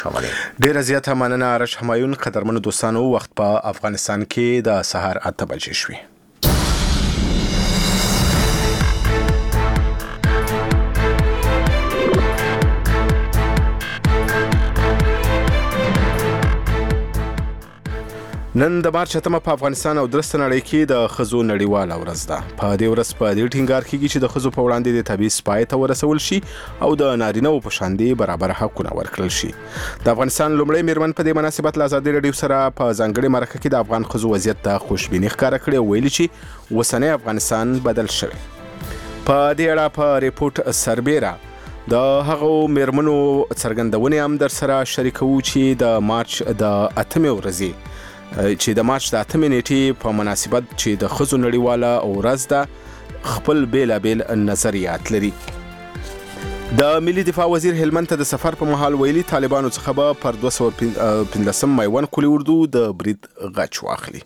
ډیره زیاته مننه آرش همایون. قدرمنو دوستانو، وخت په افغانستان کې د سهار 8 بجې شوې. نن د مارچ 8 په افغانستان او درسته نړۍ کې د ښځو نړیواله ورځ ده. په دې ورځ په دې ټینګار کېږي چې د ښځو په وړاندې د تبعیض پای ته ورسول شي او د نارینه‌و په شان برابر حقونه ورکړل شي. د افغانستان لومړی میرمن په دې مناسبت له ازادي راډیو سره په ځانګړي مرکه کې د افغان ښځو وضعیت ته خوشبیني ښکاره کړې او ویلي چې اوسنی افغانستان بدل شوی. په دې اړه په ریپورت سربیره د هغو میرمنو څرګندونې هم در سره شریکوو چې د مارچ د 8 ورځې چې د مارچ د 8 نیټې په مناسبت چې د ښځو نړیواله ورځ ده خپل بیلابیل نظریات لري. د ملي دفاع وزیر هلمند ته د سفر په مهال ویلي طالبانو څخه به پر 215 میوند کلي اردو د برید غچ واخلي.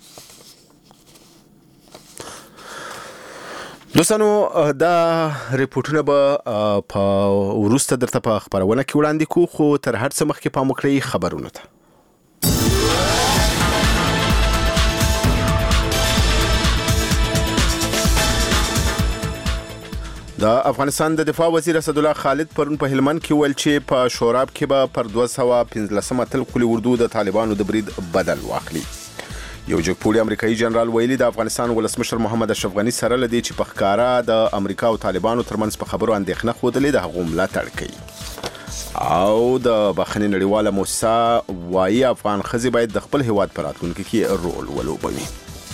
دوستانو، دا ریپورټونه به په وروسته درته په خبرونه کې وړاندې کوو، خو تر هر څه مخکې پام وکړئ خبرونو ته. د افغانستان د دفاع وزیر اسدالله خالد پرون په هلمند کې ویل چې په شوراب کې به پر 215 اتل کلي اردو د طالبانو د برید بدل واخلي. یو جګپوړی امریکایي جنرال ویلي د افغانستان ولسمشر محمد اشرف غني سره لدی چې په ښکارا د امریکا او طالبانو ترمنځ په خبرو اندېښنه خوده د هغو ملاتړ کوي. او د بخښنې نړیواله موسسه وايي افغان ښځې باید د خپل هیواد په راتلونکي کې رول ولوبوي.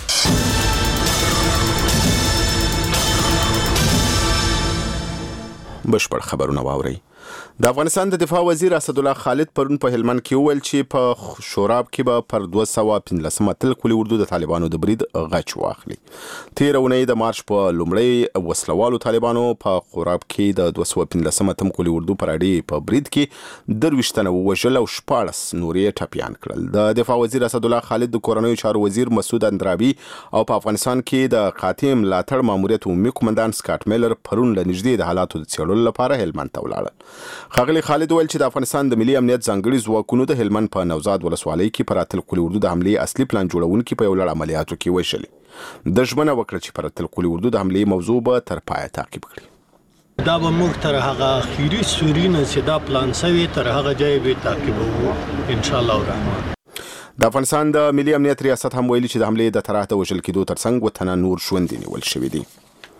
بشپړ خبرونه واورئ. د افغانستان د دفاع وزیر اسدالله خالد پرون په هلمند کې ویل چې په شوراب کې به پر 215 اتل کلي اردو د طالبانو د برید غچ واخلي. تېره اونۍ د مارچ په لومړۍ وسلوالو طالبانو په خوراب کې د 215 اتم کلي اردو پر اډې په برید کې 23 تنه ووژل او 14 نور یې ټپیان کړل. د دفاع وزیر اسدالله خالد د کورنیو چارو وزیر مسعود اندرابي او په افغانستان کې د قاطع ملاتړ ماموریت عمومي قومندان سکاټ میلر پرون له نږدې د حالاتو د څېړلو لپاره هلمند ته ولاړل. ښاغلي خالد ویل چې د افغانستان د ملي امنیت ځانګړي ځواکونو د هلمند په نوزاد ولسوالۍ کې پر اتل کلي اردو د حملې اصلي پلان جوړونکي په یو لړ عملیاتو کې وشلي. د ژمنه وکړه چې پر اتل کلي اردو د حملې موضوع به تر پایه تعقیب کړي. دا به موږ تر هغه اخیری سوري نه چې دا پلان سوی تر هغه ځای به تعقیبوو ان شاء الله الرحمن. د افغانستان د ملي امنیت ریاست هم ویلي چې د حملې د طرح د وژل کېدو ترڅنګ 2 تنه نور ژوندي نیول شوي دي.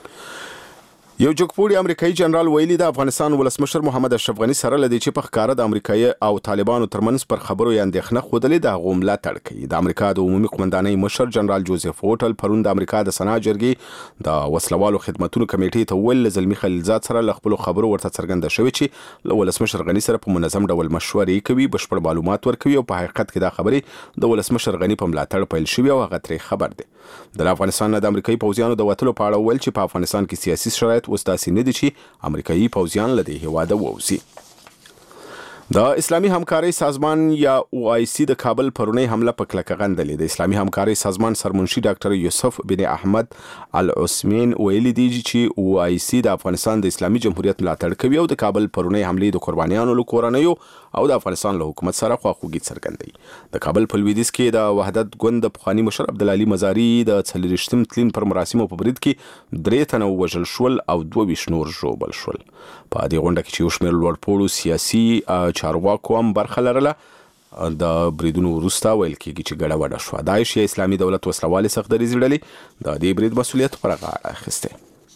یو جګپوړی امریکایي جنرال ویلي د افغانستان ولسمشر محمد اشرف غني سره لدی چې په ښکاره د امریکایي او طالبانو ترمنځ پر خبرو یې اندېښنه ښودلې د هغو ملاتړ کوي. د امریکا د عمومي قومندانۍ مشر جنرال جوزف هوټل پرون د امریکا د سنا جرګې د وسلوالو خدمتونو کمیټې ته ویل له زلمي خلیلزاد سره له خپلو خبرو ورته څرګنده شوې چې له ولسمشر غني سره په منظم ډول مشورې کوي، بشپړ معلومات ورکوي او په حقیقت کې دا خبرې د ولسمشر غني په ملاتړ پیل شوې او هغه ترې خبر دی. د افغانستان د امریکایي پوځیانو د وتلو په اړه ویل چې په افغانستان کې سیاسي شرایط اوس داسې نه دي چې امریکایي پوځیان له دې هیواده ووځي. د اسلامي همکارۍ سازمان یا OIC د کابل پرونی حمله په کلکه غندلې. د اسلامي همکارۍ سازمان سرمنشي ډاکټر یوسف بن احمد العثمین ویلي دی چې OIC د افغانستان د اسلامي جمهوریت ملاتړ کوي او د کابل پرونی حملې د قربانیانو له کورنیو او د افغانستان له حکومت سره خواخوږي څرګندوي. د کابل په لویدیځ کې د وحدت ګوند د پخواني مشر عبدالعلي مزاري د 40 تلین پر مراسمو په برید کې 3 تنه ووژل شول او 22 نور ژوبل شول. په دې غونډه کې چې یو شمېر لوړپوړو سیاسي چارواکو هم برخه لرله. د بریدونو وروسته ویل کېږي چې ګډوډه شوه. داعش یا اسلامي دولت وسلوالې سختدریځې ډلې د دې برید مسؤلیت پر غاړه اخیستی.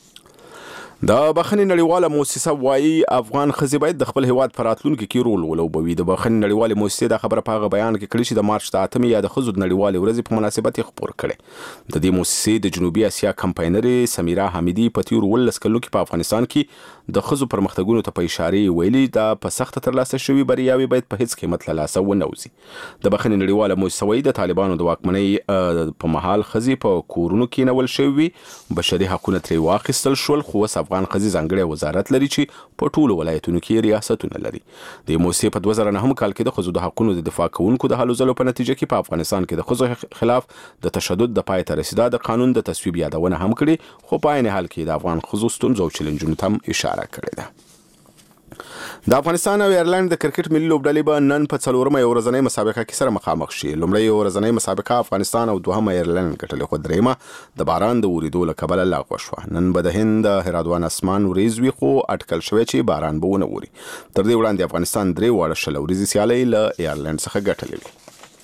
د بخښنې نړیواله موسسه وايي افغان ښځې باید د خپل هیواد په راتلونکي کې رول ولوبوي. د بخښنې نړیوالې موسسې دا خبره په هغه بیان کې کړې چې د مارچ د 8 یا د ښځو د نړیوالې ورځې په مناسبت یې خپور کړی. د دې موسسې د جنوبي اسیا کمپاینرې سمیرا حمیدي په تېرو 18 کلونو کې په افغانستان کې د ښځو پرمختګونو ته په اشارې ویلي دا په سخته ترلاسه شوي بریاوې باید په هیڅ قیمت له لاسه ونه وځي. د بخښنې نړیواله موسسه وايي د طالبانو د واکمنۍ په مهال ښځې په کورونو کې نیول شوي وي، بشري حقونه ترې واخیستل شول، خو اوس افغان ښځې ځانګړی وزارت لري چې په ټولو ولایتونو کې ریاستونه لري. د موسسې په 2009 کال کې د ښځو د حقونو د دفاع کوونکو د هلو ځلو په نتیجه کې په افغانستان کې د ښځو خلاف د تشدد د پای ته رسیدا د قانون د تصویب یادونه هم کړې، خو په عین حال کې د افغان ښځو ستونزو او چیلنجونو ته هم اشاره کړې ده. د افغانستان او ایرلند د کرکټ ملي لوبډلې به نن په څلورمه ورځنۍ مسابقه کې سره مخامخ شي. لومړی ورځنۍ مسابقه افغانستان او دوهمه ایرلند ګټلې، خو دریمه د باران د وریدو له کبله لغوه شوه. نن به د هند هرادوان اسمان وریځ وي، خو اټکل شوی چې باران به ونه ووري. تر دې وړاندې افغانستان 3 واړه شل ورځې سیالۍ له ایرلند څخه ګټلې وي.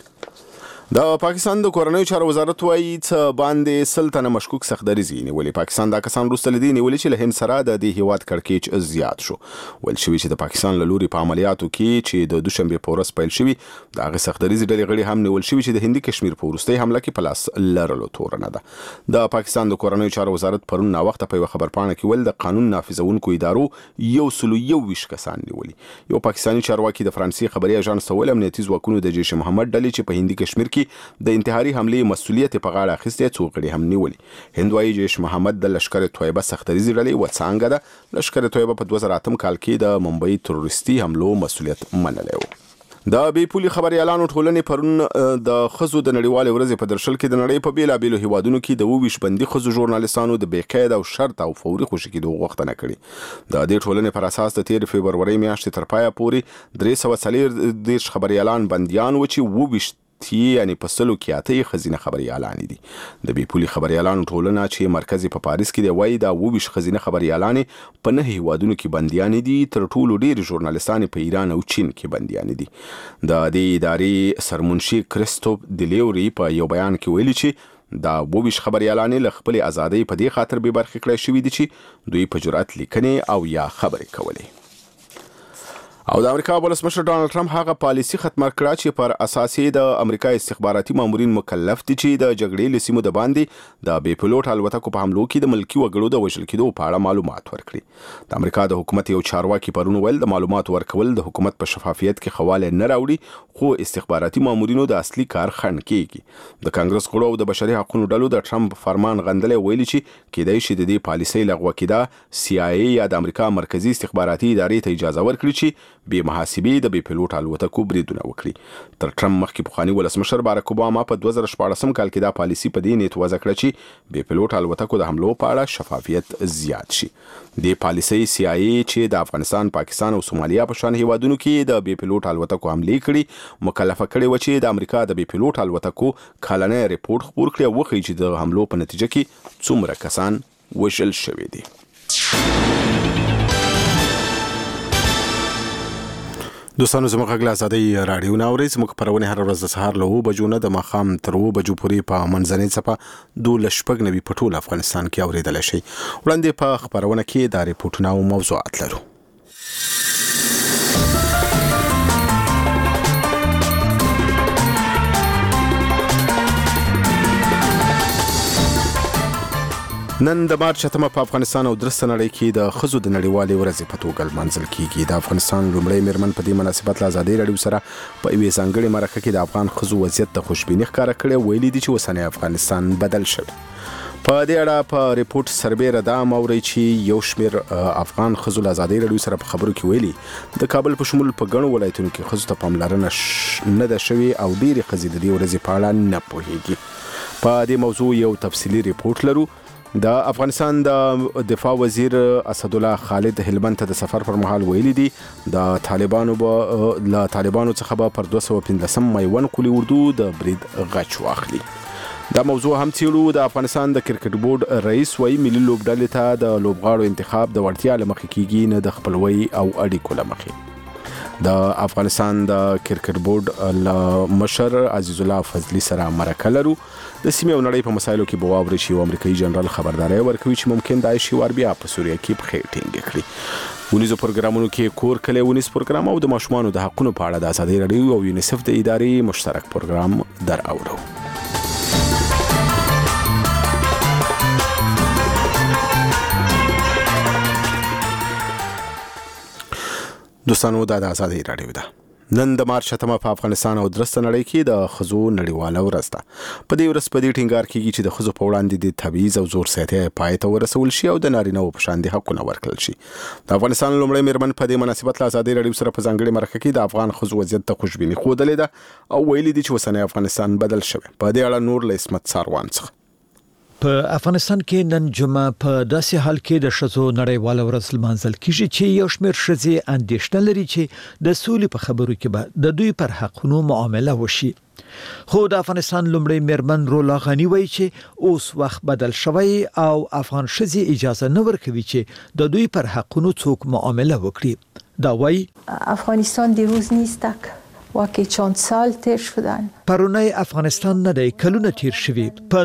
د پاکستان د کورنیو چارو وزارت وايي چې باندې 100 تنه مشکوک سختدریزي نیولې. پاکستان دا کسان وروسته لدی نیولې چې له هند سره د دې هیواد کړکېچ زیات شو. ویل شوی چې د پاکستان له لوري په عملیاتو کې چې د دوشنبه په ورځ پیل شوی د هغه سختدریزي ډلې غړي هم نیول شوی چې د هندي کشمیر په وروستۍ حمله کې پلاس لرلو تورنه ده. د پاکستان د کورنیو چارو وزارت پرون نا وخت په خبرپاڼه کې ول د قانون نافذونکو ادارو 121 کسان نیولې. یو پاکستاني چارواکي د فرانسې خبري اژانس ته ویل امنیتي ځواکونو د جیش محمد ډلې چې په هندي کشمیر کې د انتحاري حملې مسؤلیت په غاړه اخیستې څو غړي هم نیولې. هند وايي جیش محمد د لشکر طیبه سختدریزي ډلې وڅانګه ده. لشکر طیبه په 2008 کال کې د ممبئی تروریستي حملو مسؤلیت منلی و. د بیپولي خبريالانو ټولنې پرون د خزو د نړیوالې ورځې په درشل کې د نړۍ په بیلابیلو هیوادونو کې د 22 بندي خزو ژورنالیستانو د بېقید او شرط او فوري خوشي کېدو غوښتنه کړې. د دې ټولنې پر اساس د 13 فبرورۍ میاشتې تر پایه پورې 340 خبريالان بنديان و چې 22 یعنی په سلو کې اته خزینه خبريالان دي. د بیپولي خبريالانو ټولنه چې مرکزي په پاریس کې دی وایي دا 22 خزینه خبريالان په 9 هیوادونو کې بنديان دي. تر ټولو ډېر ژورنالیستان په ایران او چین کې بنديان دي. د دې ادارې سرمنشي کریستوف دیلیوري په یو بیان کې ویلي چې دا 22 خبريالان له خپل ازادۍ په دې خاطر به برخه کړی شوی دي چې دوی په جرأت لیکنې او یا خبرې کولې. او د امریکا ولسمشر ډانلډ ټرمپ هغه پالیسی ختم کړه چې پر اساس د امریکا استخباراتي مامورین مکلف دي چې د جګړې لسیمو د باندې د بې پلوټ الوتکو په حملو کې د ملکی وګړو د وژل کېدو په اړه معلومات ورکړي. د امریکا د حکومت یو چارواکي پرون ویل د معلومات ورکول د حکومت په شفافیت کې خواله نه راوړي، خو استخباراتي مامورینو د اصلي کار خنډ کیږي. د کانګرس غړو او د بشري حقوقو ډلو د ټرمپ فرمان غندلې ویلي چې کېدای شي د دې پالیسۍ لغوه کېدا CIA یا د امریکا مرکزی استخباراتي ادارې ته اجازه ورکړي چې بې محاسبې د بې پلوټ الوتکو بریدونه وکړي. تر ټرمپ مخکې پخواني ولسمشر باراک اوباما په 2014 کال کې دا پالیسی په دې نیت وضع کړه چې بې پلوټ الوتکو د حملو په اړه شفافیت زیات شي. د پالیسۍ CIA چې د افغانستان، پاکستان او سومالیا په شان هیوادونو کې د بې پلوټ الوتکو حملې کړي مکلفه کړي و چې د امریکا د بې پلوټ الوتکو کلنی ریپورت خپور کړي او وښیي چې د حملو په نتیجه کې څومره کسان وژل شوي دي. دوستانو زموږ غږ له ازادۍ راډیو نه اورئ. زموږ خپرونې هره ورځ د سهار له 9 بجو نه د ماښام تر 2 بجو پورې په منځنۍ څپه 12 په ټول افغانستان کې اورېدلی شئ. وړاندې په خپرونه کې دا ریپورټونه او موضوعات لرو. نن د مارچ 8 په افغانستان او درسته نړۍ کې د خزو د نړیوالې ورځې په توګه لمانځل کیږي. د افغانستان لومړی میرمن په دې مناسبت له ازادۍ راډیو سره په یوې ځانګړې مرکه کې د افغان خزو وضعیت ته خوشبیني ښکاره کړې. ویلي دي چې اوسنی افغانستان بدل شوی. په دې اړه په ریپورت سربېره دا موري چې یو شمېر افغان خزو له ازادۍ راډیو سره په خبرو کې ویلي د کابل په شمول په ګڼو ولایتونو کې خزو ته پاملرنه نه ده شوې او ډېرې ښځې د دې ورځې په اړه نه پوهېږي. په دې موضوع یو تفصیلي ریپورت لرو. د افغانستان د دفاع وزیر اسدالله خالد هلمند ته د سفر پر مهال ویلي دي د طالبانو څخه به پر 215 میوند قولي اردو د برید غچ واخلي. دا موضوع هم څیړو. د افغانستان د کرکټ بورډ رئیس وايي ملي لوبډلې ته د لوبغاړو انتخاب د وړتیا له مخې کیږي، نه د خپلوۍ او اړیکو له مخې. د افغانستان د کرکټ بورډ له مشر عزیز الله فضلي سره مرکه لرو. د سیمې او نړۍ په مسایلو کې به واورئ چې امریکایي جنرال خبرداری ورکوي چې ممکن د عایشې وار بیا په سوریه کې پښې ټینګې کړي. ونیزو پروګرامونو کې کور کلی ونیز پروګرام او د ماشومانو د حقونو په اړه د ازادۍ راډیو او یونیسف د ادارې مشترک پروګرام در اورو. دوستانو دا د ازادۍ راډیو ده. نن د مارچ 8 په افغانستان او درسته نړۍ کې د خزو نړیواله ورځ ده. په دې ورځ په دې ټینګار کېږي چې د خزو په وړاندې د تبعیض او زور زیاتۍ پای ته ورسول شي او د نارینه‌وو په شان د حقونه ورکړل شي. د افغانستان لومړی میرمن په دې مناسبت له ازادۍ راډیو سره په ځانګړې مرکه کې د افغان خزو وضعیت ته خوشبیني ښودلې ده او ویلي دي چې اوسنی افغانستان بدل شوی. په دې اړه نور له عصمت ساروان څخه په افغانستان کې نن جمعه په داسې حال کې د ښځو نړیواله ورځ لمانځل کیږي چې یو شمېر ښځې اندېښنه لري چې د سولې په خبرو کې به د دوی پر حقونو معامله وشي. خو د افغانستان لومړی میرمن رولا غنی وایي چې اوس وخت بدل شوی او افغان ښځې اجازه نه ورکوي چې د دوی پر حقونو څوک معامله وکړي. دا وایي افغانستان دیروز نیستک واقعی چند سال تیر شدن. پرونی افغانستان نه دی کلونه تیر شوي. په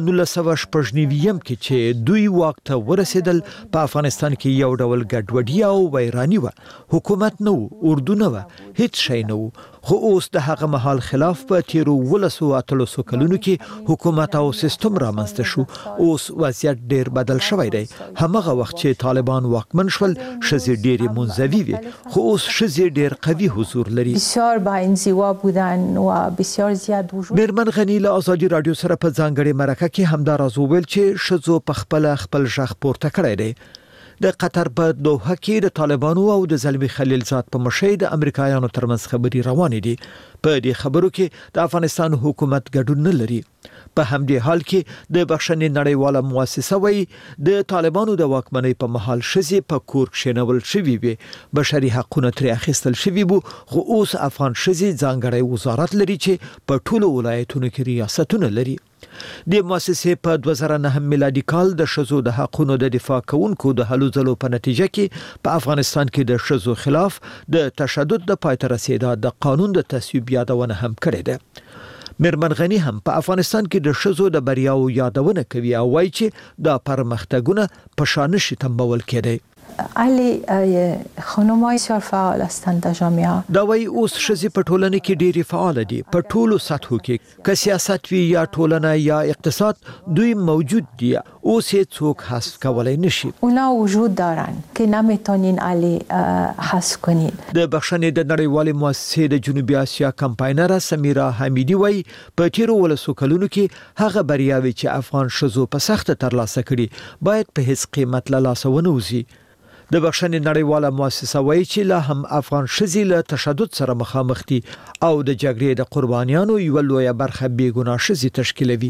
1999 کې چې دوی واک ته ورسېدل په افغانستان کې یو ډول ګډوډي او ویرانی و. حکومت نه و، اردو نه و، هیڅ شی نه و. خو اوس د هغه مهال خلاف په تیرو 18 کلونو کې حکومت او سیستم رامنځته شو. اوس وضعیت ډیر بدل شوی دی. همغه وخت چې طالبان واکمن شول ښځې ډیرې منزوي وي، خو اوس ښځې ډیر قوي حضور لري. بسیار با انزوا بودن و بسیار زیاد وجود. میرمن غنی له آزادي رادیو سره په ځانګړي مرکه کې همدا راز وویل چې ښځو په خپل ژغ پورته کړی دی. د قطر په دوحه کې د طالبانو او د زلمی خلیلزاد په مشرۍ د امریکایانو ترمنځ خبري روانې دي. په دې خبرو کې د افغانستان حکومت ګډون نه لري. په همدې حال کې د بخښنې نړیواله مؤسسه وایي د طالبانو د واکمنۍ په مهال ښځې په کور کښېنول شوي وي، بشري حقونه ترې اخیستل شوي وو، خو اوس افغان ښځې ځانګړی وزارت لري چې په ټولو ولایتونو کې ریاستونه لري. د مؤسسې په 2009 میلادي کال د ښځو د حقونو د دفاع کوونکو د هلو ځلو په نتیجه کې په افغانستان کې د ښځو خلاف د تشدد د پای ته رسېدا د قانون د تصویب یادونه هم کړې ده. میرمن غنی هم په افغانستان کې د ښځو د بریاو یادونه کوي او وایي چې دا پرمختګونه په شان نشي تنبول کېدی. علی خانم‌های بسیار فعال هستند در جامعه. دا وایي اوس ښځې په ټولنه کې ډېرې فعال دي. په ټولو سطحو کې که سیاست وي یا ټولنه یا اقتصاد دوی موجود دي. اوس یې څوک حذف کولای نشي. اونا وجود دارن که نمیتونین علی حذف کنین. د بخښنې د نړیوالې مؤسسې د جنوبي اسیا کمپاینره سمیرا حمیدی وایي په تیرو 18 کلونو کې هغه بریاوې چې افغان ښځو په سخته ترلاسه کړي باید په هیڅ قیمت له لاسه ونه وځي. د بخښنې نړیواله مؤسسه وایي چې لا هم افغان ښځې له تشدد سره مخامخ دي او د جګړې د قربانیانو یوه لویه برخه بېګناه ښځې تشکیلوي.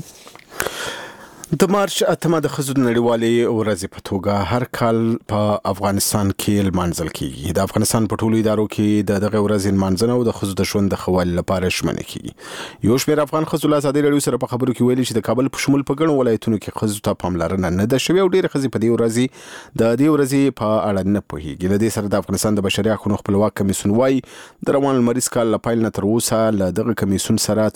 د مارچ 8 د ښځو نړیوالې ورځې په توګه هر کال په افغانستان کې لمانځل کیږي. د افغانستان په ټولو ادارو کې دغه ورځې لمانځنه او د ښځو د ژوند د ښه والي لپاره ژمنه کیږي. یو شمېر افغان ښځو له ازادي راډیو سره په خبرو کې ویلي چې د کابل په شمول په ګڼو ولایتونو کې ښځو ته پاملرنه نه ده شوې او ډېرې ښځې په دې ورځې په اړه نه پوهېږي. له دې سره د افغانستان د بشري حقوقو خپلواک کمیسیون وایي د روان لمریز کال له پیل نه تر اوسه له دغه کمیسیون سره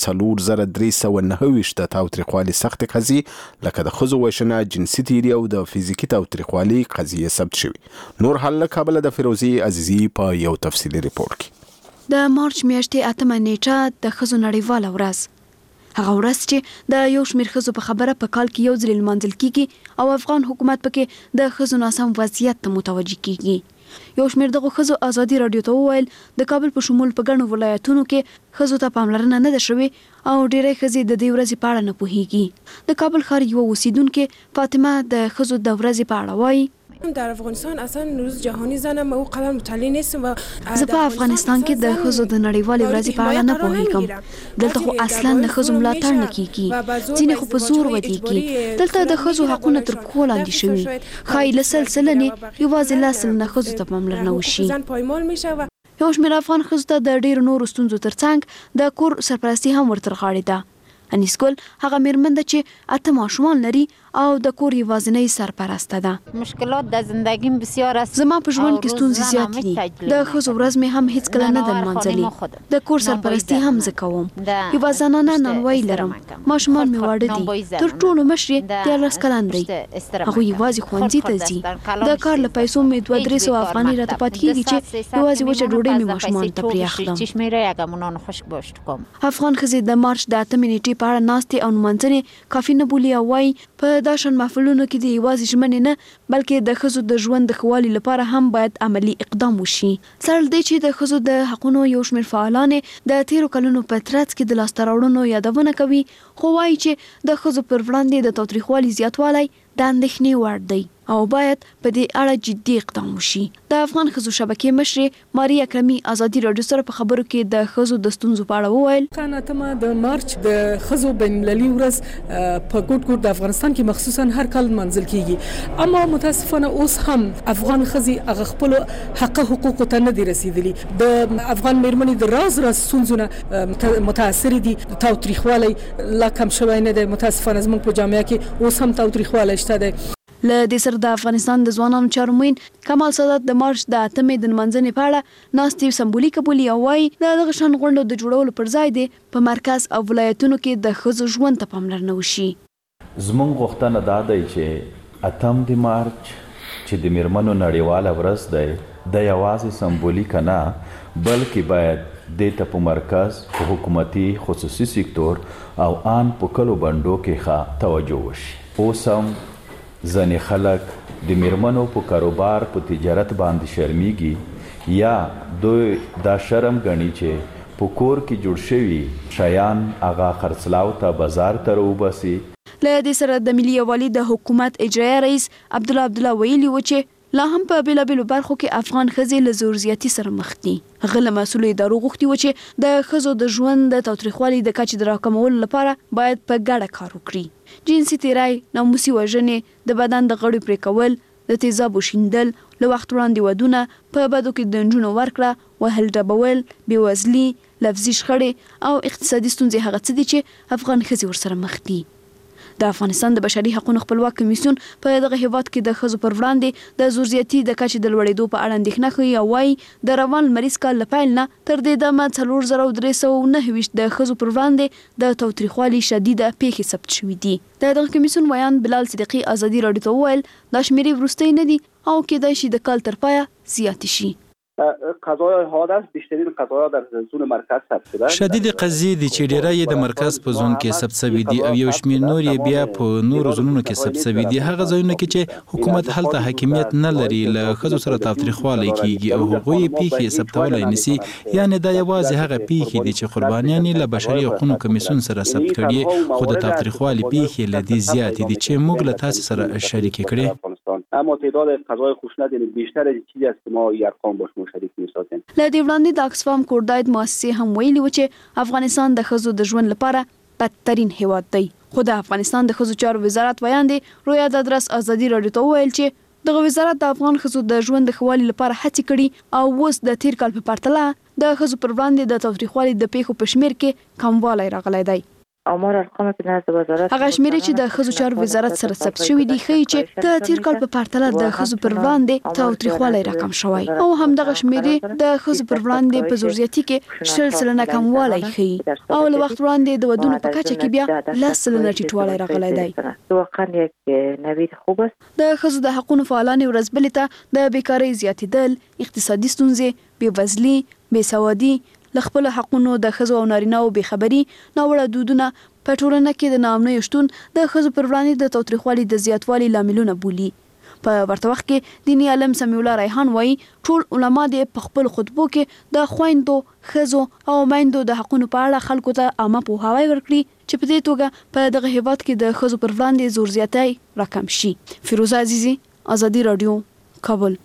4329 د تاوتریخوالي سختې قضیې لکه د ښځو وژنه، جنسي تیري او د فزیکي تاوتریخوالي قضیې ثبت شوي. نور حال له کابل د فیروزي عزیزي په یو تفصیلي ریپورت کې. د مارچ میاشتې 8 نیټه د ښځو نړیواله ورځ، هغه ورځ چې د یو شمېر ښځو په خبره په کال کې یو ځل لمانځل کیږي او افغان حکومت پکې د ښځو ناسم وضعیت ته متوجه کیږي. یو شمېر دغه ښځو ازادي راډیو ته وویل د کابل په شمول په ګڼو ولایتونو کې ښځو ته پاملرنه نه ده شوې او ډېری ښځې د دې ورځې په اړه نه پوهېږي. د کابل ښار یوه اوسیدونکې فاطمه د ښځو د ورځې په اړه وایي در افغانستان اصلا روز جهانی زنم او قدر مطلع نیستم و زه په افغانستان کې د ښځو د نړیوالې ورځې په اړه نه پوهېږم. دلته خو اصلا د ښځو ملاتړ نه کیږي، ځینې خو په زور ودیږي. دلته د ښځو حقونه تر پښو لاندې شوي. ښایي له 100 سلنې یوازې 10 سلنه ښځو ته پاملرنه وشي. یو شمېر افغان ښځو ته د ډېرو نورو ستونزو ترڅنګ د کور سرپرستي هم ورتر غاړې ده. انیس ګل هغه میرمن ده چې 8 ماشومان لري او د کور یوازینۍ سرپرسته ده. مشکلات د زندگی بسیار است. زما په ژوند کې ستونزې زیات دي. د ښځو ورځ مې هم هیڅ کله نه ده لمانځلې. د کور سرپرستي هم زه کوم. یوه زنانه نانوایی لرم. ماشومان مې واړه دي. تر ټولو مشر یې 13 کلن دی. هغوی یوازې ښوونځي ته ځي. د کار له پیسو مې 200-300 افغانۍ راته پاتې کېږي چې یوازې وچه ډوډۍ مې ماشومانو ته پرې اخلم. افغان ښځې د مارچ د 8 نیټې په اړه ناستې او نمانځنې کافي نه بولي او وایي په دا شان محفلونو کې د یوازې ژمنې نه بلکې د ښځو د ژوند د ښه والي لپاره هم باید عملي اقدام وشي. سره له دې چې د ښځو د حقونو یو شمېر فعالانې د تیرو کلونو په ترڅ کې د لاسته راوړنو یادونه کوي، خو وایي چې د ښځو پر وړاندې د تاوتریخوالي زیاتوالی د اندېښنې وړ دی او باید په دې اړه جدي اقدام وشي. د افغان ښځو شبکې مشرې ماریا اکرمي ازادي راډیو سره په خبرو کې د ښځو د ستونزو په اړه وویل. کاناتمه د مارچ د ښځو بین المللي ورځ په ګوټ د افغانستان کې مخصوصا هر کال منځل کیږي، اما متاسفانه اوس هم افغان ښځې هغه خپل حق حقوق ته نه دي رسیدلي. د افغان میرمنې د راز ستونزونه متاثر دي. تاوتریخوالی لا کم شوی نه دی. متاسفانه زموږ په جامعه کې اوس هم تاوتریخوالی شته دی. له دې سره د افغانستان د ځوانانو چارو موین کمال سادات د مارچ د 8مې د منځنۍ په اړه ناستې سمبولیک بولی او وايي د دغه شان غونډو د جوړولو پر ځای دی په مرکز او ولایتونو کې د ښځو ژوند ته پاملرنه وشي. زموږ غوښتنه دا دی چې 8 د مارچ چې د میرمنو نړیواله ورځ دی د یوازې سمبولیک نه بلکې باید د ته په مرکز په حکومتي خصوصي سکتور او آن په کلو بندو کې ښه توجه وشي. اوس هم ځنې خلک د میرمنو په کاروبار په تجارت باندې شرمیږي یا دوی دا شرم ګڼي چې په کور کې جوړ شوي شیان هغه خرڅلاو ته بازار ته راوباسي. له دې سره د ملي یووالي د حکومت اجرایي رئیس عبدالله ویلي و چې لا هم په بیلابیلو برخو کې افغان ښځې له زور زیاتي سره مخ دي. هغه له مسؤلو ادارو غوښتي و چې د ښځو د ژوند د تاوتریخوالي د کچې د راکمولو لپاره باید په ګډه کار وکړي. جنسي تیری، ناموسي وژنې، د بدن د غړو پرې کول، د تیزابو شیندل، له وخت وړاندې ودونه، په بدو کې د نجونو ورکړه، وهل ډبول، بېوزلي، لفظي شخړې او اقتصادي ستونزې هغه څه دي چې افغان ښځې ورسره مخ دي. د افغانستان د بشري حقوقو خپلواک کمیسیون په دغه هیواد کې د ښځو پر وړاندې د زور زیاتي د کچې د لوړېدو په اړه اندېښنه ښیي او وايي د روان لمریز کال له پیل نه تر دې دمه 4329 د ښځو پر وړاندې د تاوتریخوالي شدیده پیښې ثبت شوي دي. د دغه کمیسیون ویان بلال صدیقي ازادي راډیو ته وویل دا شمیرې وروستۍ نه دي او کېدای شي د کال تر پایه زیاتې شي. قضایای حادث بیشترین قضایا در زون مرکز ثبت شده. شدید قضیې دي چې ډیره یې د مرکز په زون کې ثبت شوي دي او یو شمېر نور یې بیا په نورو زونونو کې ثبت شوي دي. هغه ځایونه کې چې حکومت هلته حاکمیت نه لري له ښځو سره تاوتریخوالی کیږي او هغوی پیښې ثبتولی نشي. یعنې دا یوازې هغه پیښې دي چې قربانیان یې له بشري حقوقو کمیسیون سره ثبت کړي، خو د تاوتریخوالي پیښې له دې زیاتې دي چې موږ له تاسو سره شریکې کړې. اما تعداد قضای خشونت یعنی بیشتر از چیزی است که ما ارقام باش مشارک می‌سازیم. له دې وړاندې د اکسفام کورداید مؤسسې هم ویلي و چې افغانستان د ښځو د ژوند لپاره بدترین هیواد دی. خو د افغانستان د ښځو چارو وزارت ویاندې رویا دادرس ازادي راډیو ته وویل چې دغه وزارت د افغان ښځو د ژوند د ښه والي لپاره هڅې کړي او اوس د تیر کال په پرتله د ښځو پر وړاندې د تاوتریخوالي د پیښو په شمېر کې کموالی راغلی دی. آمار ارقام که نزد وزارت هغه شمیرې چې د ښځو چارو وزارت سره ثبت شوي دي ښیي چې د تیر کال په پرتله د ښځو پر وړاندې تاوتریخوالی راکم شوی او همدغه شمیرې د ښځو پر وړاندې په زور زیاتي کې 60% کموالی ښیي او له وخت وړاندې د ودونو په کچه کې بیا 10% ټیټوالی راغلی دی. واقعا یک نوید خوب است. د ښځو د حقوقو فعالانې ورځ بلې ته د بیکارۍ زیاتېدل، اقتصادي ستونزې، بېوزلي، بېسوادي، له خپلو حقونو د ښځو او نارینه‌و بېخبري، ناوړه دودونه په ټولنه کې د ناامنیو شتون د ښځو پر وړاندې د تاوتریخوالي د زیاتوالي لاملونه بولي. په ورته وخت کې دیني عالم سمیع الله ریحان وایي ټول علما د په خپل خطبو کې د خویندو، ښځو او میندو د حقونو په اړه خلکو ته عامه پوهاوی ورکړي چې په دې توګه په دغه هیواد کې د ښځو پر وړاندې زور زیاتی راکم شي. فیروزه عزیزي، ازادي راډیو، کابل.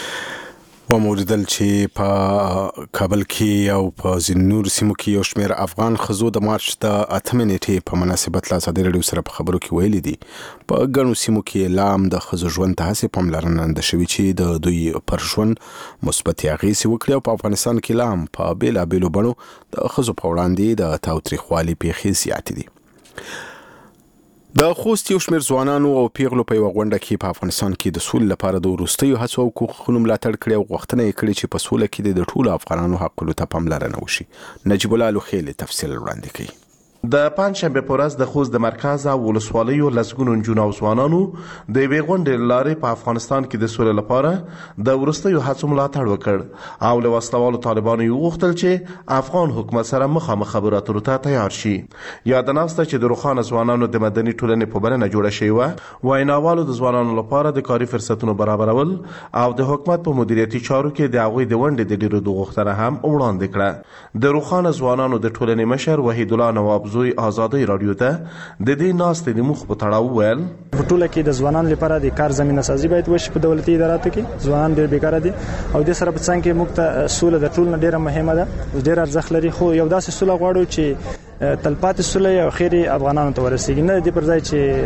وموردل چې په کابل کې او په ځینو نورو سیمو کې یو شمېر افغان ښځو د مارچ د 8مې نیټې په مناسبت له ازادي راډیو سره په خبرو کې ویلي دي په ګڼو سیمو کې لا هم د ښځو ژوند ته هسې پاملرنه نه ده شوې چې د دوی پر ژوند مثبتې اغېزې وکړي او په افغانستان کې لا هم په بېلابېلو بڼو د ښځو په وړاندې د تاوتریخوالي پیښې زیاتې دي. د خوست یو شمېر ځوانانو او پیغلو په یوه غونډه کې په افغانستان کې د سولې لپاره د وروستیو هڅو او کوښښونو ملاتړ کړی او غوښتنه یې کړې چې په سوله کې د ټولو افغانانو حقونو ته پاملرنه وشي. نجیب الله لوخیل تفصیل وړاندې کوي. د پنځشنبه په ورځ د خوست د مرکز او ولسوالیو لسګونو نجونو او ځوانانو د یوې غونډې لارې په افغانستان کې د سولې لپاره د وروستیو هڅو ملاتړ وکړ او له وسلوالو طالبانو یې وغوښتل چې افغان حکومت سره مخامخ خبرو اترو ته تیار شي. یاد ناسته چې د روښانه ځوانانو د مدني ټولنې په بڼه جوړه شوې وه. ویناوالو د ځوانانو لپاره د کاري فرصتونو برابرول او د حکومت په مدیریتي چارو کې د هغوی د ونډې د ډیرېدو غوښتنه هم وړاندې کړه. د روښانه ځوانانو د ټولنې مشر وحید الله نواب زوی ازادي رادیو ته د دې ناستې د مخ په تړاو ویل په ټوله کې د ځوانانو لپاره د کار زمينه سازي باید وشي په دولتي اداراتو کې. ځوانان ډېر بیکاره دي او د سره په څنګ کې موږ ته سوله د ټول نه ډېره مهمه ده، ډېر ارزښت لري. خو یو داسې سوله غواړو چې تلپاتې سوله او خیر افغانانو ته ورسیږي، نه د پر ځای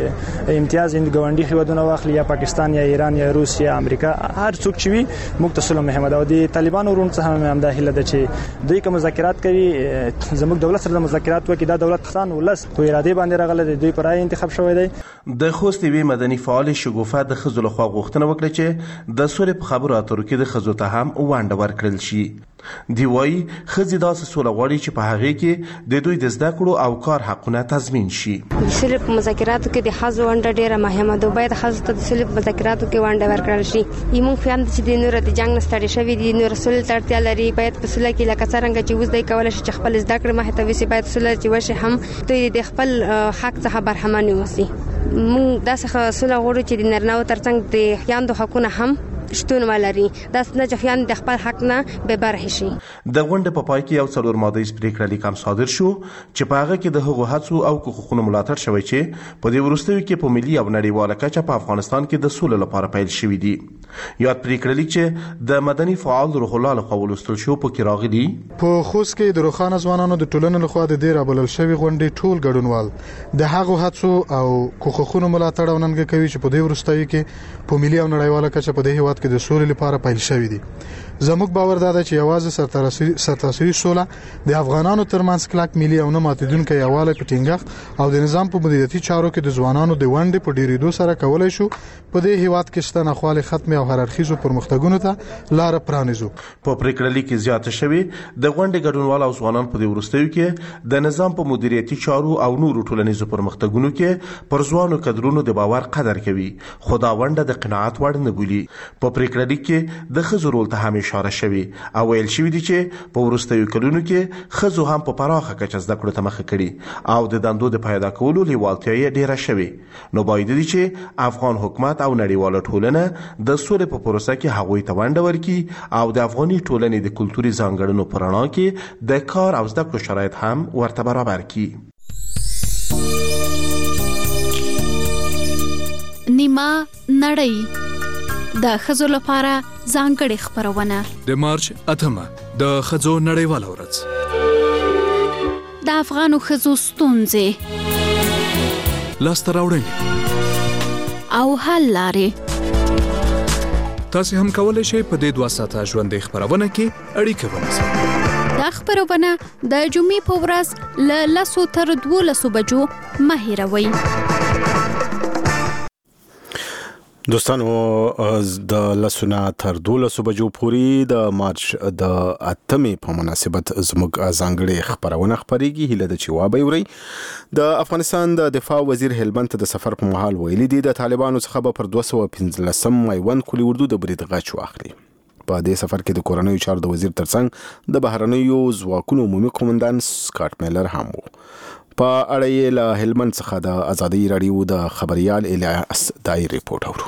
چې امتیاز د ګاونډي هیوادونو واخلي یا پاکستان یا ایران یا روس یا امریکا، هر څوک چې وي موږ ته سوله مهمه ده. او د طالبانو ورون څخه هم دا هیله ده چې دوی کوم مذاکرات کوي زموږ دولت سره د مذاکرات وکړي. دا دولت خان ولس په اراده باندې راغله دی، دوی پر رای انتخاب شوی دی. د خوست وی مدني فعال شګوفه د خزو له خوا غوښتنه وکړه چې د سولې په خبرو اترو کې د خزو ته هم وانډه ورکړل شي. دی وايي خزي داسې سوله غواړي چې په هغه کې د دوی د زده کړو او کار حقونه تضمین شي. د سولې په مذاکراتو کې د خزو وانډه ډیره مهمه ده، باید خزو ته د سولې په مذاکراتو کې وانډه ورکړل شي. یمون خیام چې د نور د جنگ نستړي شوی دي، نور سولې ته اړتیا لري، باید په سولې کې لکه څنګه چې وځي کولای شي چې خپل زده کړې مخه ته وسی، باید سولې چې وشي هم دوی د خپل حق څخه برخمن وسی. موږ داسې سولې غواړو چې د نرناو ترڅنګ د خیاندو حقونه هم شتون ولري، دا نه چې خیان د خپل حق نه به بره شي. د غونډې په پای کې یو څلور ماده پریکړه لیک هم صادر شو چې په هغه کې د هغو هڅو او حقوقو ملاتړ شوی چې په دې وروستیو کې په ملي او نړیواله کچه په افغانستان کې د سولې لپاره پیل شوی دي. یاد پریکړه لیک چې د مدني فعال روح الله لخوا ولوستل شو په کې راغلي په خوست کې د روخانه ځوانانو د ټولنې لخوا د دې رابلل شوی غونډې ټول ګډونوال د هغو هڅو او حقوقو ملاتړ او ننګه کوي چې په دې وروستیو کې په ملي او نړیواله کچه په دې هیواد کې د سولې لپاره پیل شوی دي. زموږ باور دا ده چې یوازې سرتاسري سوله د افغانانو ترمنځ کلک ملي او نه ماتیدونکي یووالی په ټینګښت او د نظام په مدیریتي چارو کې د ځوانانو د ونډې په ډیریدو سره کولای شو په دې هیواد کې شته ناخوالې ختمې او هررخیزو پرمختګونو ته لار پرانیزو. په پریکړه لیک کې زیاته شوی د غونډې ګډونوال او ځوانان په دې وروستیو کې د نظام په مدیریتي چارو او نورو ټولنیزو پرمختګونو کې پر ځوانو کډرونو د باور قدر کوي، خو دا ونډه د قناعت وړ نه بولي. په پریکړه لیک کې د ښځو رول ته هم اشاره شوی او ویل شوی دی چې په وروستیو کلونو کې ښځو هم په پراخه کچه زده کړو ته مخه کړي او د دندو د پیدا کولو لیوالتیا یې ډیره شوې. نو باید دي چې افغان حکومت او نړیواله ټولنه د سولې په پروسه کې هغوی ته ونډه ورکړي او د افغاني ټولنې د کلتوري ځانګړنو په رڼا کې د کار او زده کړو شرایط هم ورته برابر کړي. نیمه نړۍ د ښځو لپاره ځانګړې خپرونه د مارچ 8 د ښځو نړیواله ورځ، د افغانو ښځو ستونزې، لاسته راوړنې او حل لارې. تاسو هم کولای شئ په دې 2 ساعته ژوندۍ خپرونه کې اړیکه ونیسئ. دا خپرونه د جمعې په ورځ له 10 تر 12 بجو مه هېروئ. دوستانو د لسونه تر 12 بجو پورې د مارچ د 8 په مناسبت زموږ ځانګړي خبرونه خبريږي. هله د چوابې وري د افغانستان د دفاع وزیر هلمند د سفر په مهال ویلي دي د طالبانو څخه به پر 215 میوند کلی اردو د برید غچ واخلي. په دې سفر کې د کورنیو چارو د وزیر ترڅنګ د بهرنیو ځواکونو عمومي قومندان سکاټ میلر هم وو. په اړه یې له هلمند څخه د ازادي رادیو د خبريال الیاس دای ریپورت اورو.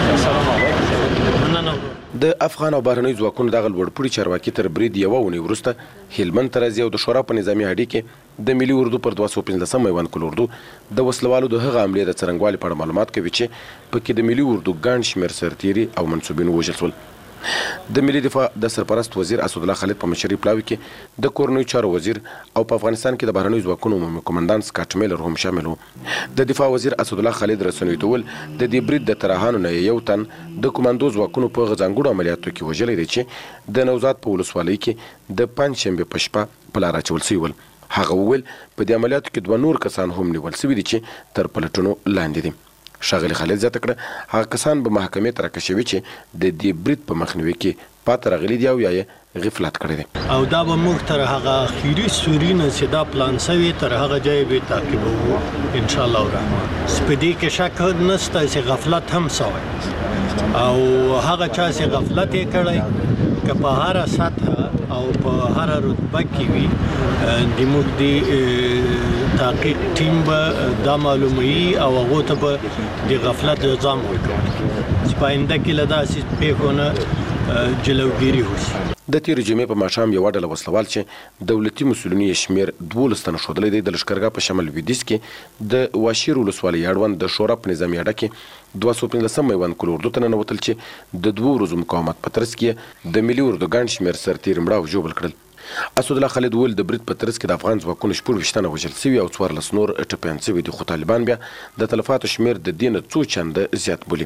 د افغان او بهرنیو ځواکونو دغه لوړپوړي چارواکي تر برید یوه اونۍ وروسته هلمند ته راځي او د شورا په نظامي هډې کې د ملي اردو پر 215 میوند کل اردو د وسلوالو د هغه عملیې د څرنګوالي په اړه معلومات کوي چې پکې د ملي اردو ګڼ شمېر سرتیري او منصوبین ووژل شول. د ملي دفاع د سرپرست وزیر اسد الله خالد په مشرۍ پلاوي کې د کورنیو چارو وزیر او په افغانستان کې د بهرنیو ځواکونو عمومي قومندان سکاټ میلر هم شامل وو. د دفاع وزیر اسد الله خالد رسنیو ته وویل د دې برید د ترهانو نه یو تن د کمانډو ځواکونو په ځانګړو عملیاتو کې وژلی دی چې د نوزاد په ولسوالۍ کې د پنجشنبې په شپه په لار اچول سوي ول. هغه وویل په دې عملیاتو کې 2 نور کسان هم نیول سوي دي چې تر پلټنو لاندې دي. ښاغلي خالد زیاته کړه هغه کسان به محکمې ته راکشوي چې د دې برید په مخنیوي کې پاتې راغلي دي او یا یې غفلت کړی دی او دا به موږ تر هغه اخیری سوري نه چې دا پلان سوی تر هغه ځای به تعقیبوو ان شاء الله الرحمن. سپدې کې شک نشته چې غفلت هم سوی او هغه چا چې غفلت یې کړی که په هر سطح او په هر رتبه کې وي د موږ د تحقیق ټیم به دا معلوموي او هغه ته به د غفلت الزام ورکوي چې په آینده کې له داسې پیښو نه جلوګیری وشي. د تیر جمعې په ماښام یو ډله وسلوال چې دولتي مسولینو یې شمیر 12 تنه ښودلی دی د لښکرګاه په شمال لویدیځ کې د واشیر ولسوالۍ اړوند د شورا په نظامي اډه کې 215 میوند کول اردو ته ننوتل چې د 2 ورځو مقاومت په ترڅ کې د ملي اردو ګڼ شمېر سرتېري مړه او ژوبل کړل. اسدالله خالد وویل د برید په ترڅ کې د افغان ځواکونو 14 تنه وژل سوي او 14 نور ټپیان سوي دي، خو طالبان بیا د تلفاتو شمېر د دې نه څو چنده زیات بولي.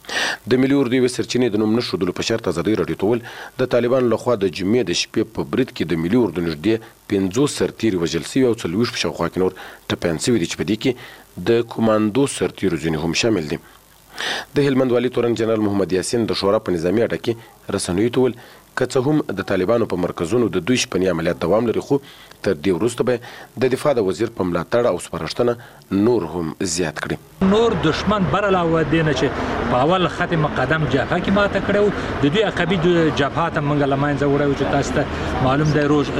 د ملي اردو یوې سرچینې د نوم نه ښودلو په شرط ازادۍ راډیو ته وویل د طالبانو لخوا د جمعې د شپې په برید کې د ملي اردو نږدې 50 سرتېري وژل سوي او 40 په شاوخوا کې نور ټپیان سوي دي چې په دې کې د کوماندو سرتېرو ځینې هم شامل دي. د هلمند والي تورن جنرال محمد یاسین د شورا په نظامي اډه کې رسنیو ته وویل که څه هم د طالبانو په مرکزونو د دوی شپني عملیات دوام لري، خو تر دې وروسته به د دفاع د وزیر په ملاتړ او سپارښتنه نور هم زیات کړي. نور دشمن برعلاوه دې نه چې په اول خط مقدم جبهه کې ماته کړو، د دوی عقبي جبهات منګ له منځه وړو چې تاسو ته معلوم دی روز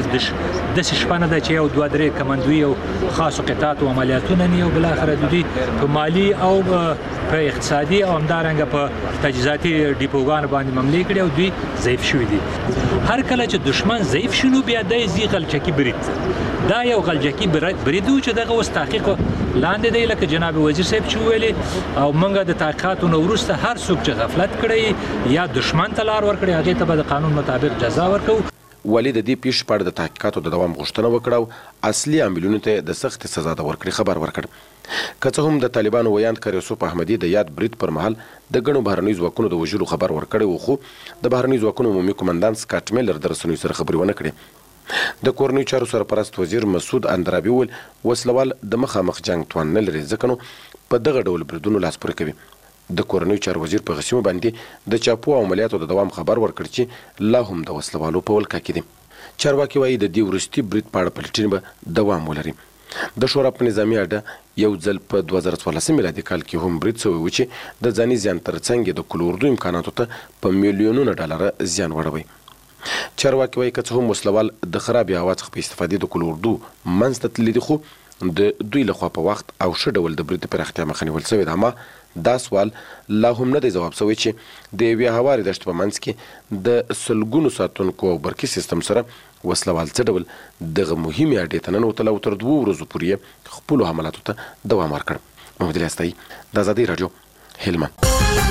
د شپنه د چې یو 2-3 کمانډوي او خاصو قطاعات او عملیاتونه نه، او بل اخر د دوی په مالی او په اقتصادي او همدارنګه په تجهیزاتي ډیپوګانو باندې حمله کړې او دوی ضعیف شوي دي. هر کله چې دشمن ضعیف شنو بیا د غلجکی برید، دا یو غلجکی برید و چې دغه اوس تحقیق لاندې دی لکه جناب وزیر صاحب چې ویلي، او موږ د تحقیقاتو نه وروسته هر څوک چې غفلت کړی یا دشمن ته لار ورکړي هغې ته به د قانون مطابق جزا ورکوو. والي د دې پیښې په اړه د تحقیقاتو د دوام غوښتنه وکړه او اصلي عاملونو ته د سخت سزا د ورکړې خبر ورکړ. که څه هم د طالبانو ویاند کار یوسف احمدي د یاد برید پر مهال د ګڼو بهرنیو ځواکونو د وژلو خبر ورکړی و، خو د بهرنیو ځواکونو عمومي قومندان سکاټ میلر د رسنیو سره خبرې ونه کړې. د کورنیو چارو سرپرست وزیر مسعود اندرابي وویل وسلوال د مخامخ جنگ توان نه لري، ځکه نو په دغه ډول بریدونو لاس پورې کوي. د کورنیو چارو وزیر په غسیمو باندې د چاپو عملیاتو د دوام خبر ورکړ چې لا هم د وسلوالو په ولکه کې دي. چارواکي وایي د دې وروستي برید په اړه پلټنې به دوام ولري. د شورا په نظامي اډه یو ځل په 2014 میلادي کال کې هم برید شوی و چې د ځاني زیان ترڅنګ د کل اردو امکاناتو ته په میلیونونو ډالره زیان وړوي. چارواکي وایي که څه هم وسلوال د خرابې هوا څخه په استفادې د کل اردو منځ ته تللي دي، خو د دوی لخوا په وخت او ښه ډول د برید د پراختیا مخه نیول شوې ده. اما دا سوال لا هم نه دی ځواب شوی چې د یوې هوارې دښتې په منځ کې د سلګونو ساتونکو او برقي سیستم سره وسلوال څه ډول دغه مهمې اډې ته ننوتل او تر 2 ورځو پورې یې خپلو حملاتو ته دوام ورکړ. محمد الیاستایي، د ازادۍ راډیو، هلمند.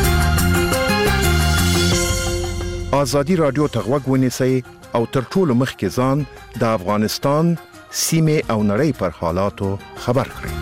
ازادي راډیو ته غوږ ونیسئ او تر ټولو مخکې ځان د افغانستان سیمې او نړۍ پر حالاتو خبر کړئ.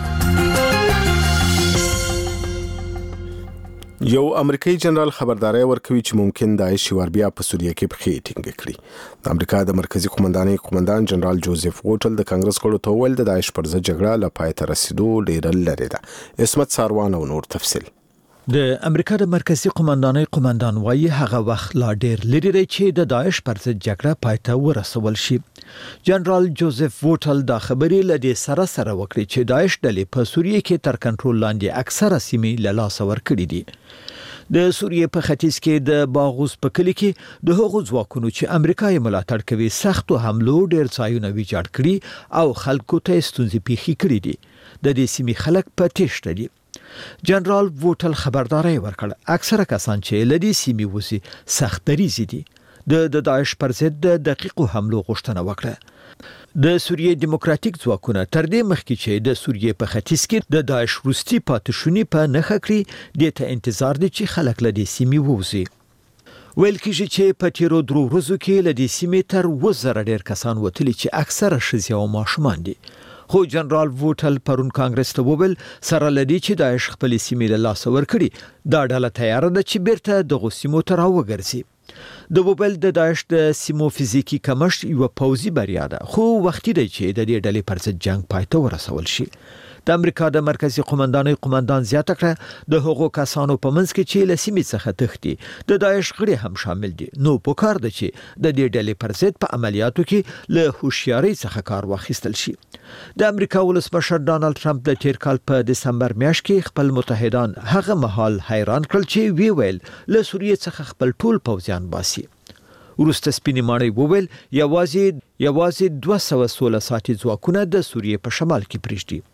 یو امریکایي جنرال خبرداري ورکوي چې ممکن داعش وربیا په سوریه کې پخې ټینګ کړي. د امریکا د مرکزی قومندان جنرال جوزف ووټل د کانګرس غړو ته وویل د داعش پر ضد جګړه له پای ته رسیدو ډېره لرې ده. اسمت ساروان او نور تفصیل. د امریکا د مرکزی قومندان وایي هغه وخت لا ډېر لري دی چې د داعش پر ضد جګړه پای ته ورسول شي. جنرال جوزف ووټل دا خبرې لدې سره وکړي چې داعش ډلې په سوریه کې تر کنټرول لاندې اکثره سیمې له لاسه ورکړي دي. د سوریه په ختیځ کې د باغوس په کلی کې د هغو ځواکونو چې امریکا یې ملاتړ کوي سختو حملو ډېر ځایونه ویجاړ کړي او خلکو ته ستونزې پیښې کړي دي. د دې سیمې خلک په تېښته دي. جنرال ووټل خبرداري ورکړه اکثره کسان چې لدی سیمې وسی سخت دریزي دي د داعش پر ضد د دقیقو حملو غوښتنه وکړه. د سوریه دیموکراتیک ځواکونه تر دې مخکې چې د سوریه په ختیځ کې د داعش روسي پاتشونی په نخښه کړی د ته انتظار دي چې خلک لدی سیمې ووزي. ویل کېږي چې په تیرو 3 ورځو کې لدی سیمې تر 1000 ډېر کسان وتلي چې اکثره ښځې او ماشومان دي. خو جنرال ووټل پرون کانګرس ته وویل سره لدی چې داعش خپل سیمې له لاسه ورکړي دا ډله تیار ده چې بیرته د سیمو ته راوګرځي. د ووبل د داعش د سیمو فزیکی کمښت یو پوځي بریا ده، خو وختي دی چې د دې ډلې پر ضد جنگ پای ته ورسول شي. د امریکا د مرکزی قومندان زیاته کړه د هغو کسانو په منځ کې چې له سیمې څخه تښتي د داعش غړي هم شامل دي. نو پکار ده چې د دې ډلې پر ضد په عملیاتو کې له هوښیارۍ څخه کار واخیستل شي. د امریکا ولسمشر ډانلډ ټرمپ د تیر کال په دسمبر میاشت کې خپل متحدان هغه مهال حیران کړل چې وی ویل له سوریه څخه خپل ټول پوځیان باسي. ورسته سپینې ماڼۍ وویل یوازې 216 ساتي ځواکونه د سوریه په شمال کې پرېږدي.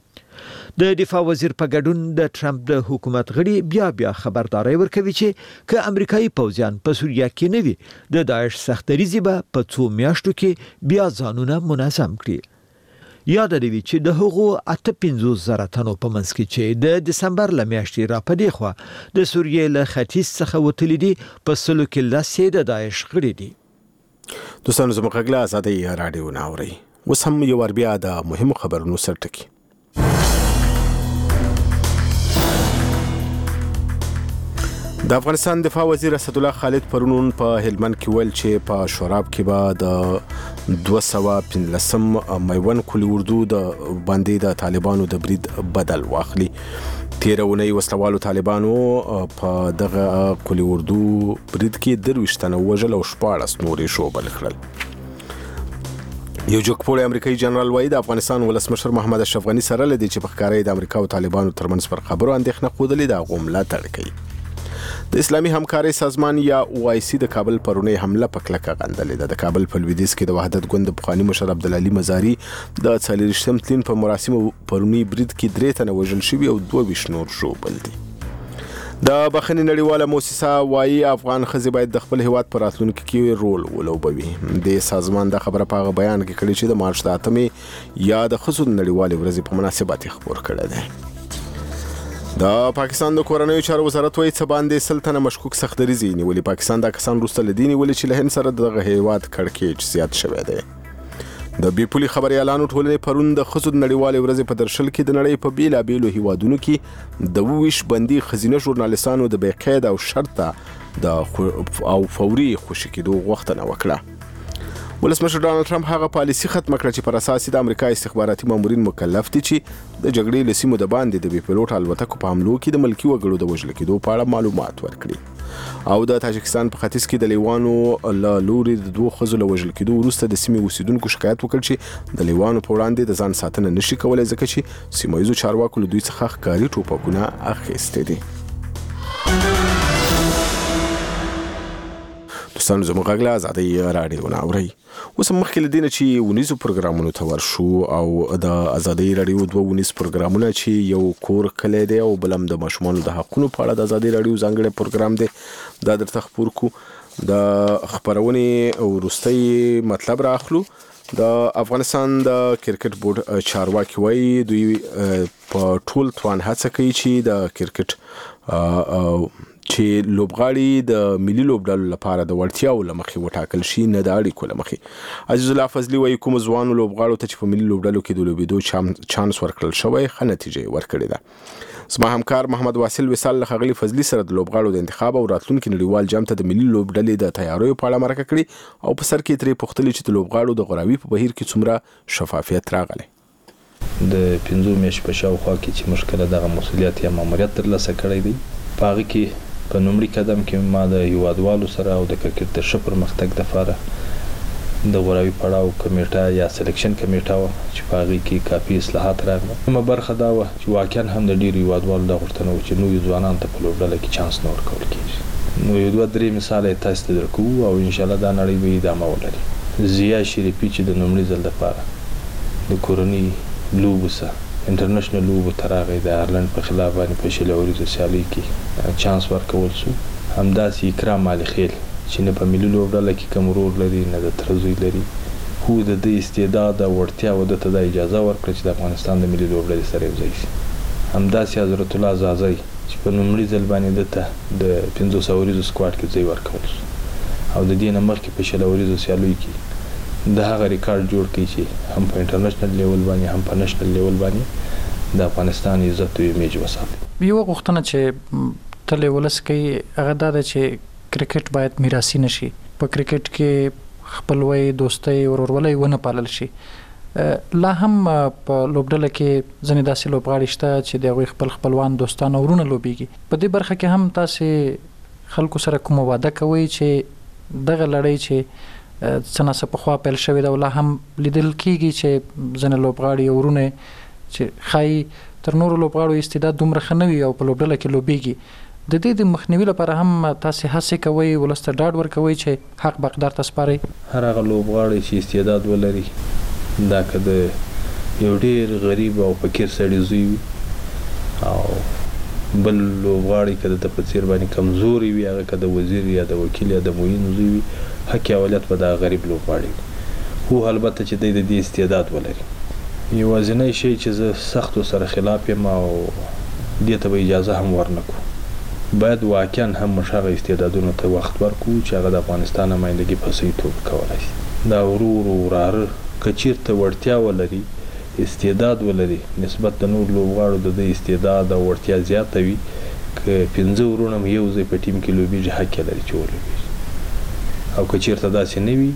د دفاع وزیر په ګډون د ټرمپ د حکومت غړي بیا خبرداري ورکوي چې ک امریکایي پوځیان په سوریه کې نه وي د داعش سختریزي به په 2 میاشتو کې بیا ځانونه منظم کړي یاد لري چې د هغو 85,000 تنو په منځ کې چې د دسمبر لمیاشتې را پدې خو د سوریه له ختیځ څخه وتلي دي په سلو کې لاسې د داعش غړي دي. دوستانو زموږ غږ له آزادۍ راډیو نه اورئ. اوس هم یو ور بیا د مهمو خبرونو سرټکی. د افغانستان دفاع وزیر اسد الله خالد پرونون په هلمند کې ویل چې په شوراب کې به د 215 میوند کلی اردو د باندې د طالبانو د برید بدل واخلي. تیرونی وسلوالو طالبانو په دغه کلی اردو برید کې 23 تنه وژل او 14 نورې شوبل کړل. یو جوګپوړی امریکایي جنرال وایي د افغانستان ولسمشر محمد اشرف غني سره لدی چې په ښکارا د امریکا او طالبانو ترمنځ پر خبرو اندېښنه خوده د غوملا تړکې. د اسلامي همکارۍ سازمان یا OIC د کابل پرونی حمله په کلکه غندلې ده. د کابل په لویدیځ کې د وحدت ګوند پخوانی مشر عبدالعلي مزاري د 40 تلین په مراسمو پرونی برید کې 3 تنه وژل شوي او 22 نور شوبل دي. د بخښنې نړیواله موسسه وایي افغان ښځې باید د خپل هیواد په راتلونکي کې رول ولوبوي. د سازمان د خبره په هغه بیان کې کړې چې د مارچ د 8 یا د ښځو نړیوالې ورځې په مناسبت خبر کړی دی. د پاکستان د کورنیو چارو وزارت وایي څه باندې 100 تنه مشکوک سختریزي نیولې. پاکستان د کسان وروسته لدینی ولې چې له هند سره دغه هیواد کړکېچ زیات شوی دی. د بیپولي خبريالانو ټولنې پرون د ښځو نړیوالې ورځې په درشل کې د نړۍ په بیلابیلو هیوادونو کې د 22 بندي خزینه ژورنالستانو د بېقید او شرطه د او فوري خوشی کېدو غوښتنه وکړه. ولسمشر ډانلډ ټرمپ هغه پالیسي ختم کړه چې پر اساس د امریکا استخباراتي مامورین مکلف دي چې د جګړې له سیمو د باندې د بي پیلوټ الوتکو په حملو کې د ملکی وګړو د وژل کېدو په اړه معلومات ورکړي. او د تاجکستان په ختیځ کې د لیوانو له لوري د 2 ښځو له وژل کېدو وروسته د سیمې اوسیدونکو شکایت وکړ چې د لیوانو په وړاندې د ځان ساتنه نشي کولای ځکه چې سیمایي چارواکو له دوی څخه ښکاري ټوپکونه اخیستي دي. دوستانو زموږ غږ له آزادۍ راډیو نه اورئ. اوس مخکې له دې نه چې ونیزو پروګرامونو ته ورشو او د آزادۍ راډیو 2 ونیز پروګرامونه چې یو کور کلی دی او بلم د ماشومانو د حقونو په اړه د آزادۍ راډیو ځانګړی پروګرام دی. دا درته خبر کو د خبرونې وروستۍ مطلب راخلو. د افغانستان د کرکټ بورډ چارواکي وایي دوی په ټول توان هڅه کوي چې د کرکټ چې لوبغاړي د ملي لوبډلو لپاره د وړتیاو لمخې وټاکل شي نه د اړیکو لمخې. عزیز الله فضلي وایي کوم ځوان لوبغاړو ته چې په ملي لوبډلو کې د لوبېدو چانس ورکړل شوی ښه نتیجه ورکړې ده. زما همکار محمد واصل وصال له ښاغلي فضلي سره د لوبغاړو د انتخاب او راتلونکي نړیوال جام ته د ملي لوبډلې د تیاریو په اړه مرکه کړې او په سر کې ترې پوښتنې چې د لوبغاړو د غوراوي په بهیر کې څومره شفافیت راغلی. د 15 میاشتې په شاوخوا کې چې مشکله دغه مسولیت یا ماموریت ترلاسه کړی دی په هغه کې په نومړي قدم کې ما د هیوادوالو سره او د کرکټ د ښه پرمختګ لپاره د غوراوي پړاو کمیټه یا سلیکشن کمیټه وه چې په هغې کې کافي اصلاحات راغله. کومه برخه دا وه چې واقعا هم د ډېرو هیوادوالو دا غوښتنه وه چې نویو ځوانانو ته په لوبډله کې چانس نه ورکول کېږي. نو یو 2-3 مثاله یې تاسو ته درکوو او انشاءالله دا نړۍ به ادامه ولري. ضیا شریفي چې د نومړي ځل لپاره د کورنۍ لوبو سره انټرنیشنل لوبو ته راغی د آیرلنډ په خلاف باندې په شل اوریزو سیالۍ کې چانس ورکول شو. همداسې اکرام علي خیل چې نه په ملي لوبډله کې کوم رول لري نه د تره زوی لري خو د دې استعداد او وړتیا و دته د اجازه ورکړه چې د افغانستان د ملي لوبډلې سره یوځای شي. همداسې حضرت الله زازی چې په لومړي ځل باندې دته د 500 اوریزو سکواډ کې ځای ورکول شو او د دې نه مخکې په شل اوریزو سیالیو کې د هغه ریکارډ جوړ کړي چې هم په انټرنیشنل لیول باندې هم په نېشنل لیول باندې د افغانستان عزت او ایمیج وساتي. یو غوښتنه چې تل ولس کوي هغه دا ده چې کرکټ باید میراثي نشي. په کرکټ کې خپلوي دوستي او ورورولي ونه پالل شي. لا هم په لوبډله کې ځنې داسې لوبغاړي شته چې د خپل خپلوان دوستان ورونه لوبيږي. په دې برخه کې هم تاسو خلکو سره کوم وعده کوي چې دغه لړۍ چې څنګه په خوا پیل شوې ده ولا هم لیدل کیږي چې ځنه لوبغاړي ورونه چې خای تر نورو لوبغاړو استعداد دومره خنوي او په لوبډله کې لوبيږي د دې د مخنیوي لپاره هم تاسو هڅه کوئ ولست ډاډ ورکوي چې حق بقدار تاسو پاره هر هغه لوبغاړي چې استعداد ولري دا که د یو ډیر غریب او فقیر سړی زوی او بل لوبغاړي کده د پڅیر باندې کمزوري وي هغه کده وزیر یا د وکیل یا د موین زوی وي حق اولت په دا غریب لوبغاړي هو البته چې د دې استعداد ولري یوازینی شی چې زه سخت سره خلاف یم او دې ته اجازه هم ورنکو باید واقعا هم مشغه استعدادونو ته وخت ورکو چې هغه د افغانستان نمائندګي په صحیح توګه کولای شي دا ورور کچیرته ورتیا ولري استعداد ولري نسبت د نور لوبغاړو د استعداد او ورتیا زیاته وي ک 15 ورونه یو ځای په ټیم کې لوبیږي حق لري چې ولوبي او کچیرته داسې نه وي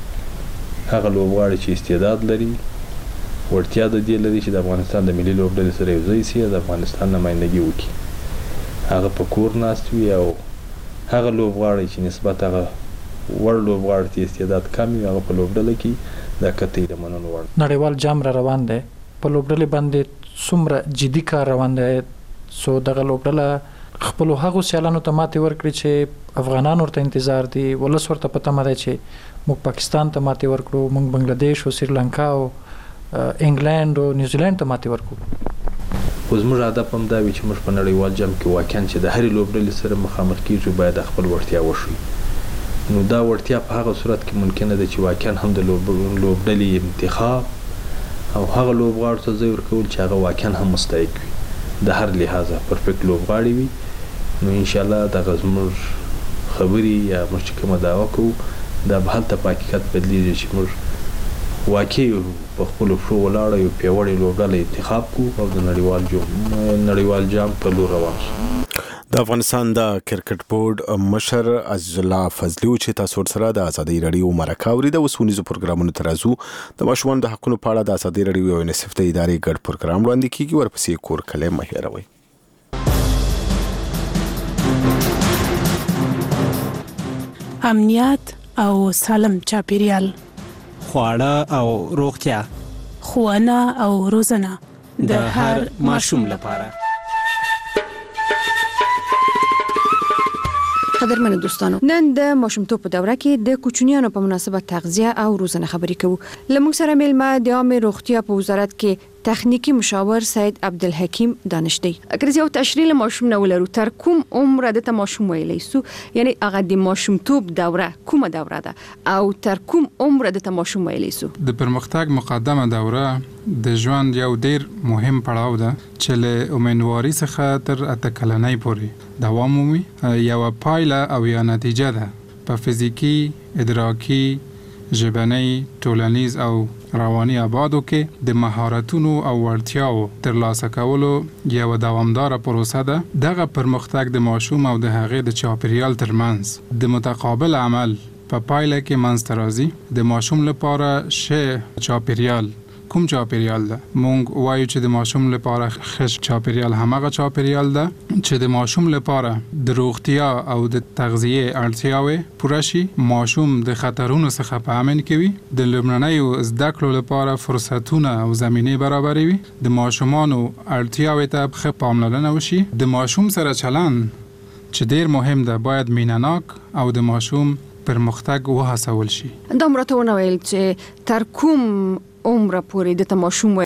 هغه لوبغاړي چې استعداد لري ورتیا د دې لري چې د افغانستان د ملي لوبډلې سره یو ځای شي د افغانستان نمائندګي وکړي هغه په کور ناست وي او هغه لوبغاړي چې نسبت هغه ور لوبغاړي چې استعداد کم وي هغه په لوبډله کې دا کته د مننو ور نړیوال جام را روان دی په لوبډلې باندې څومره جدي کار روان دی سو دغه لوبډله خپل هغه سیالانو ته ماتې ورکړي چې افغانان ورته انتظار دي ولس ورته پته مده چې موږ پاکستان ته ماتې ورکړو موږ بنگلاديش او سریلانکا او انګلند او نیوزیلند ته ماتې ورکړو اوس موږ هدف هم دا وي چې موږ په نړیوال جام کې واقعا چې د هرې لوبډلې سره مخامخ کیږو باید خپل ورتیا وشي نو دا ورتیا په هغه صورت کې ممکنه ده چې واقعا هم د لوبډلې انتخاب او هغه لوبغاړو ته ځای ورکول چې هغه واقعا هم مستحق وي د هر لحاظه پرفیکټ لوبغاړي وي نو ان شاء الله دغه زموږ خبري یا موږ چې کومه دعوا کوو دا به هلته په حقیقت بدلیږي چې موږ واقعي په خپلو پښو ولاړه یو پیاوړې لوبډله انتخاب کړو او د نړیوال جام په لور روان شو د افغانستان د کرکټ بورډ مشر عزیز الله فضلي چې تاسو سره د ازادي رادیو مرکه اوري د وسونیزو پروګرامونو ترازو د ماشومان د حقوقو په اړه د ازادي رادیو او نصف د ادارې ګډ پروګرام وړاندې کیږي ورپسې کور کله مهیروي امنیت او سالم چاپیریال خواړه او روغتیا ښوونه او روزنه د هر ماشوم لپاره قدرمن دوستانو نن د ماشومتوب په دوره کې د کوچنیانو په مناسبت تغذیه او روزنه خبرې کوو لمونږ سره میلمه د عامه روغتیا په وزارت کې تخنیکی مشاور سید عبدالحکیم دانشتي اگر یو تشریح ماشوم نه ولرو تر کوم عمر د ماشوم ویلې سو یعنی هغه د ماشومتوب دوره کومه دوره ده او تر کوم عمر د ماشوم ویلې سو د پرمختګ مقدمه دوره د ژوند یو ډیر مهم پړاو ده چې له امنواري څخه تر اتکلنۍ پورې دوام مومي یو پایله او یا نتیجه ده په فزیکی ادراکي ژبنی ټولنیز او رواني آبادو کې د مهارتونو او وړتیاو ترلاسه کولو یو دوامداره پروسه ده دغه پرمختګ د ماشوم او د هغې د چاپیریال ترمنځ د متقابل عمل په پایله کې منځته راځي د ماشوم لپاره ښه چاپیریال کوم چاپیریال ده مونږ وایو چې د ماشوم لپاره ښه چاپیریال همغه چاپیریال ده چې د ماشوم لپاره د روغتیا او د تغذیه اړتیاوې پوره شي ماشوم د خطرونو څخه په امن کې وي د لومړنیو زده کړو لپاره فرصتونه او زمینې برابروي د ماشومانو اړتیاوې ته ښه پاملرنه وشي د ماشوم سره چلند چې ډیر مهم ده باید مینه‌ناک او د ماشوم پرمختګ وهڅول شي دا مرته ونه ویل چې تر کوم عمر پورې د ماشوم